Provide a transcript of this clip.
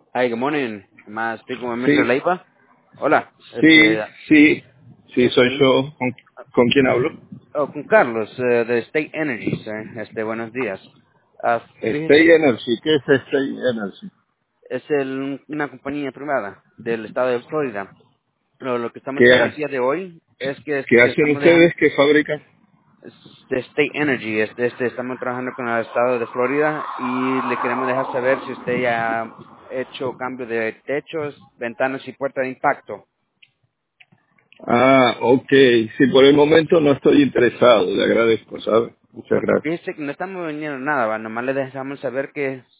Hi, good morning. Más speaking with Mr. Sí, Leipa. Hola, sí, sí, sí, soy este, yo. ¿Con quién hablo? con Carlos, de State Energy, sir. Buenos días. Stay Fíjese, Energy. ¿Qué es Stay Energy? es una compañía privada del estado de Florida. Pero lo que estamos ¿Qué, haciendo el día de hoy es que qué hacen estamos dejando, ustedes? ¿Qué fabrican? de State Energy, estamos trabajando con el estado de Florida y le queremos dejar saber si usted ya ha hecho cambio de techos, ventanas y puertas de impacto. Ah, ok. Sí, por el momento no estoy interesado. Le agradezco, ¿sabe? Muchas Porque gracias. fíjese que no estamos vendiendo nada, ¿va? Nomás le dejamos saber que